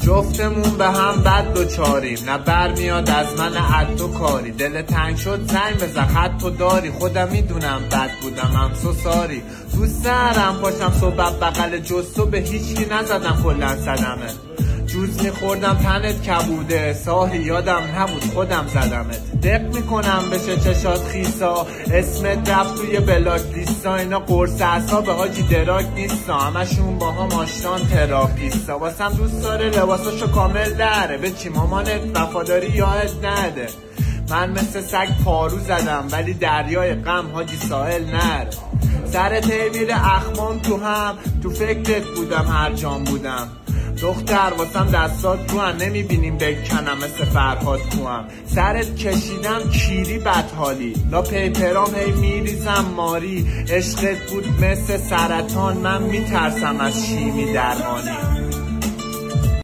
جفتمون به هم بد دوچاریم، نه برمیاد از من عد و کاری. دل تنگ شد زنگ بزن خط و داری، خودم میدونم بد بودم ام سو ساری. دوست دارم پاشم صبح بغل جستو، به هیچکی نزدم کلن صدمه. جوز میخوردم تنت کبوده، ساهی یادم نبود خودم زدمت. دق میکنم بشه چشات خیسا، اسمت رفت توی بلاک لیستا. اینا قرص اعصاب حاجی دراک نیستا، همشون با هم آشتان تراپیستا. واسم دوست داره لباساشو کامل داره، به چی مامانت وفاداری یاد نده. من مثل سگ پارو زدم ولی دریای غم حاجی ساحل نره. سر میره اخمام تو هم، تو فکرت بودم هر جام بودم. دختر واسم دستات تو هم، نمیبینیم بکنم مثل فرهاد کوهم. سرت کشیدم کیری بدحالی، لا پیپرام هی میریزم ماری. عشقت بود مثل سرطان، من میترسم از شیمی درمانی.